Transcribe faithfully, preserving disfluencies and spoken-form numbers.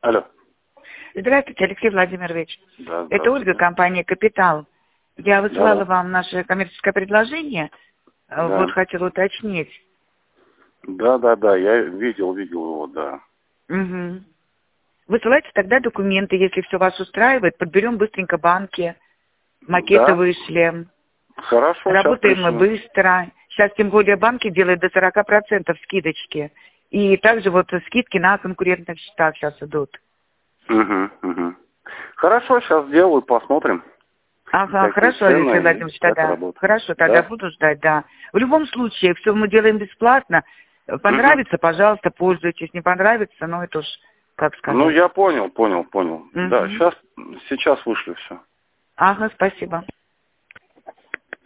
Алло. Здравствуйте, Алексей Владимирович. Да, Это Ольга, компания «Капитал». Я высылала да. вам наше коммерческое предложение. Да. Вот хотела уточнить. Да, да, да, я видел, видел его, да. Угу. Высылайте тогда документы, если все вас устраивает. Подберем быстренько банки, макеты Да. вышлем. Хорошо, Работаем мы сейчас быстро. Сейчас тем более банки делают до сорока процентов скидочки. И также вот скидки на конкурентных счетах сейчас идут. Угу, угу. Хорошо, сейчас сделаю, посмотрим. Ага, Какие хорошо, цены Алексей и Владимирович, как тогда. работает. Хорошо, тогда Да? буду ждать, да. В любом случае, все мы делаем бесплатно. Понравится, пожалуйста, пользуйтесь. Не понравится, ну это уж, как Ну, сказать. я понял, понял, понял. Да, Угу. сейчас, сейчас вышлю все. Ага, спасибо.